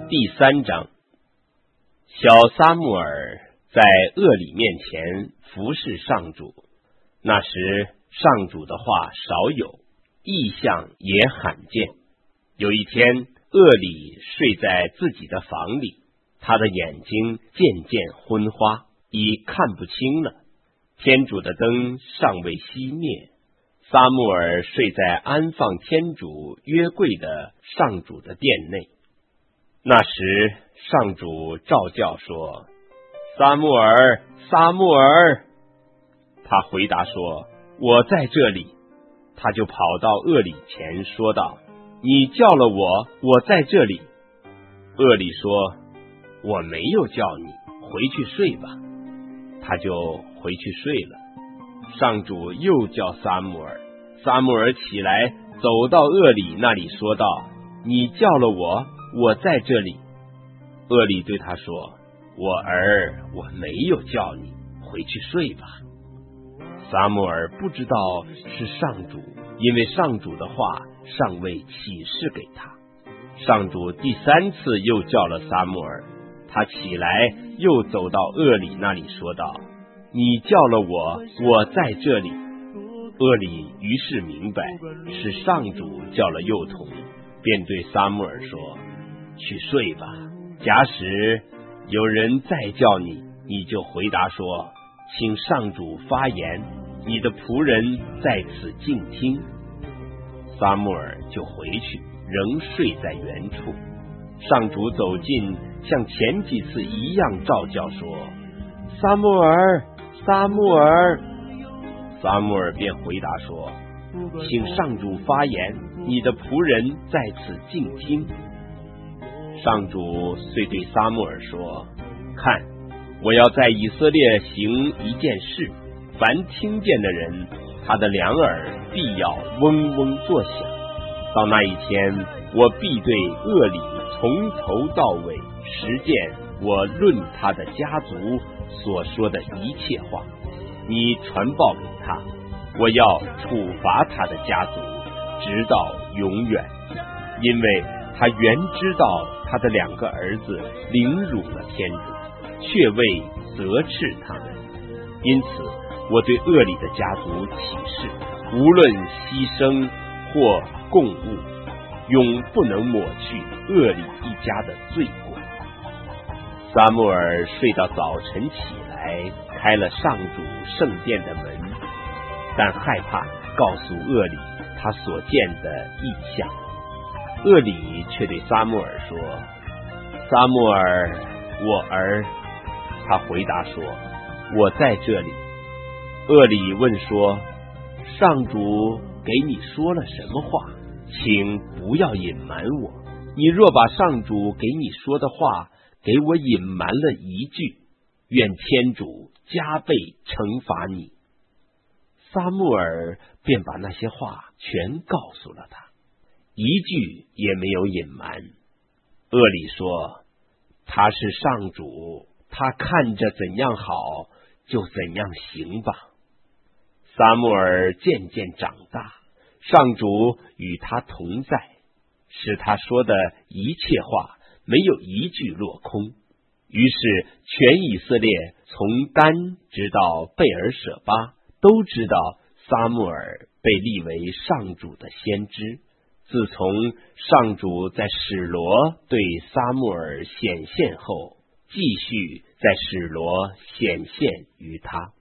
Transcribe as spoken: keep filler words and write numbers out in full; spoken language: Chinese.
第三章，小撒母耳在厄里面前服侍上主。那时上主的话少有，异象也罕见。有一天，厄里睡在自己的房里，他的眼睛渐渐昏花，已看不清了。天主的灯尚未熄灭，撒母耳睡在安放天主约柜的上主的殿内。那时上主召叫说：撒母耳，撒母耳！他回答说：我在这里。他就跑到厄里前说道：你叫了我，我在这里。厄里说：我没有叫你，回去睡吧。他就回去睡了。上主又叫撒母耳，撒母耳起来走到厄里那里说道：你叫了我，我在这里。厄里对他说：我儿，我没有叫你，回去睡吧。撒母耳不知道是上主，因为上主的话尚未启示给他。上主第三次又叫了撒母耳，他起来又走到厄里那里说道：你叫了我，我在这里。厄里于是明白是上主叫了幼童，便对撒母耳说：去睡吧。假使有人再叫你，你就回答说：请上主发言，你的仆人在此静听。撒母耳就回去，仍睡在原处。上主走近，像前几次一样召叫说：撒母耳，撒母耳！撒母耳便回答说：请上主发言，你的仆人在此静听。上主遂对撒母耳说：看，我要在以色列行一件事，凡听见的人，他的两耳必要嗡嗡作响。到那一天，我必对厄里从头到尾实践我论他的家族所说的一切话。你传报给他，我要处罚他的家族，直到永远，因为他原知道他的两个儿子凌辱了天主，却未责斥他们。因此我对厄里的家族起誓，无论牺牲或供物，永不能抹去厄里一家的罪过。撒母耳睡到早晨起来，开了上主圣殿的门，但害怕告诉厄里他所见的异象。厄里却对撒母耳说：撒母耳，我儿。他回答说：我在这里。厄里问说：上主给你说了什么话？请不要隐瞒我。你若把上主给你说的话给我隐瞒了一句，愿天主加倍惩罚你。撒母耳便把那些话全告诉了他，一句也没有隐瞒。厄里说：他是上主，他看着怎样好就怎样行吧。撒母耳渐渐长大，上主与他同在，使他说的一切话没有一句落空。于是全以色列从丹直到贝尔舍巴都知道撒母耳被立为上主的先知，自从上主在史罗对撒母耳显现后，继续在史罗显现于他。